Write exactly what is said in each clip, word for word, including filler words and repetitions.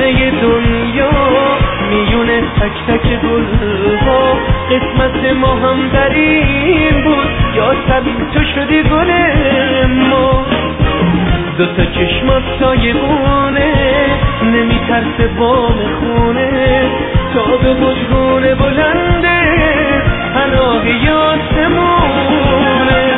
خونه دنیا میونه تک تک گلها قسمت ما هم در این بود یا سبیل تو شدی گل ما دوتا چشمات سایبونه نمیترسه بام خونه تا به بزرگونه بلنده پناه یاسمونه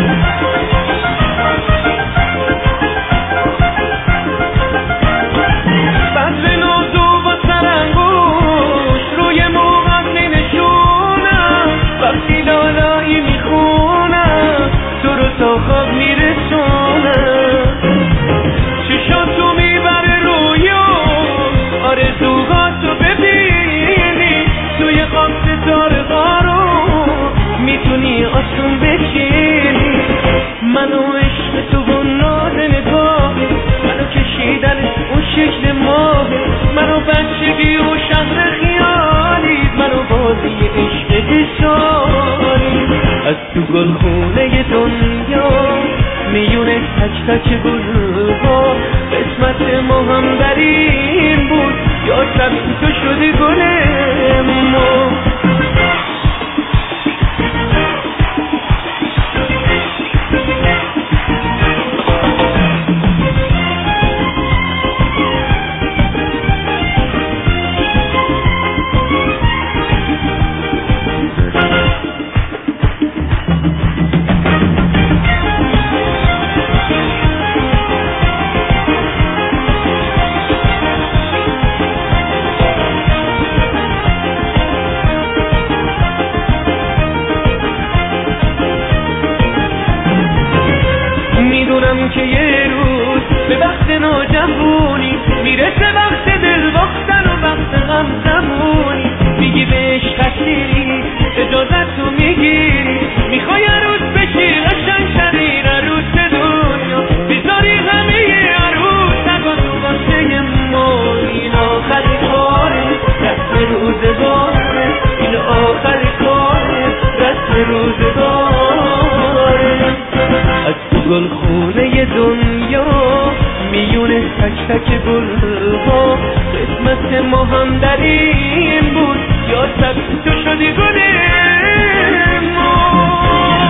بدر نازو با سرنگوش روی موقت می نشونم وقتی لالایی میخونم تو رو تا خواب میرسونم چشاتو میبره رویا آرزوهاتو ببینی توی خواب ستاره غارو میتونی آسون بشینی منو عشق تو و ناز نگاه منو کشیدن اون شکل ماه منو بچگی و شهر خیالی منو بازی عشق حسالی از تو گلخونه دنیا میونه تک تک گلها قسمت ما هم در این بود یا سبز تو شدی گل ما میدونم که یه روز به وقت ناجوونی میرسه وقت دل باختن و وقت غم زمونی میگی بهش خسیری اجازتو میگیری میخوای عروس بشی قشنگ شدی عروس دنیا بیزاری همه عروس نگاه تو واسه ما این آخری کاره رسم روزگاره این آخری کاره رسم روزگاره از تو گلخونه دنیا میونه تک تک گلها قسمت ما هم در این بود یا سبز تو شدی گل ما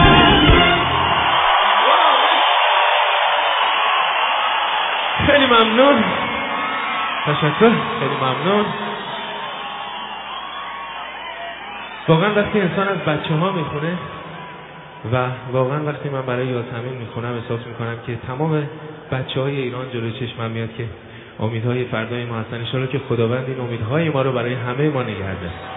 خیلی ممنون تشکر خیلی ممنون واقعا وقتی انسان از بچه ها میخونه و واقعا وقتی من برای یاسمین میخونم احساس میکنم که تمام بچه های ایران جلوی چشمم میاد که امیدهای فردای ما هستن. ان شاءالله که خداوند این امیدهای ما رو برای همه ما نگه داره.